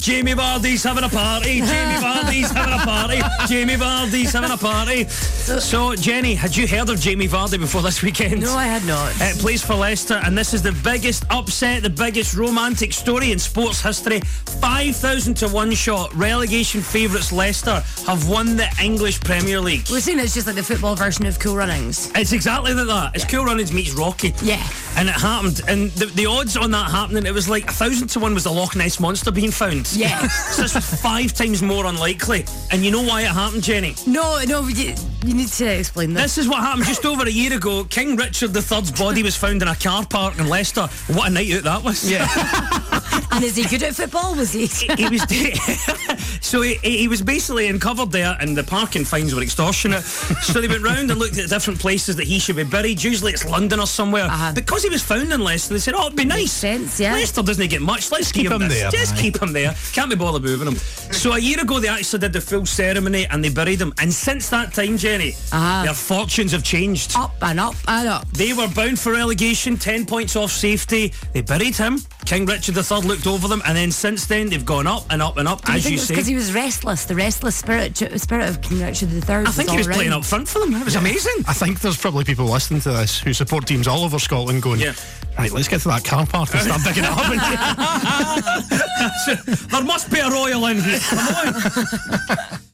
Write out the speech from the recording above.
Jamie Vardy's having a party. Jamie Vardy's having a party. Jamie Vardy's having a party. So, Jenny, had you heard of Jamie Vardy before this weekend? No, I had not. Plays for Leicester, and this is the biggest upset, the biggest romantic story in sports history. 5,000 to 1 shot. Relegation favourites Leicester have won the English Premier League. We're saying it's just like the football version of Cool Runnings. It's exactly like that. It's Cool Runnings meets Rocky. Yeah. And it happened, and the odds on that happening, it was like 1,000 to 1 was the Loch Ness Monster being found. Yeah. So this was 5 times more unlikely. And you know why it happened, Jenny? No, you need to explain this. This is what happened just over a year ago. King Richard III's body was found in a car park in Leicester. What a night out that was. Yeah. And is he good at football? Was he? He was. So he was basically uncovered there, and the parking fines were extortionate. So they went round and looked at different places that he should be buried. Usually it's London or somewhere. Because he was found in Leicester, they said, oh, it'd be nice. Makes sense, yeah. Leicester doesn't get much. Let's keep him there. Just keep him there. Can't be bothered moving him. So a year ago they actually did the full ceremony and they buried him. And since that time, Jenny, their fortunes have changed. Up and up and up. They were bound for relegation, 10 points off safety. They buried him. King Richard III looked over them, and then since then they've gone up and up and up. Do you as think you it's say, because he was restless, the restless spirit of King Richard III. I think he was playing up front for them. It was amazing. I think there's probably people listening to this who support teams all over Scotland going, right, let's get to that car park and start digging it up. There must be a royal in here. Come on.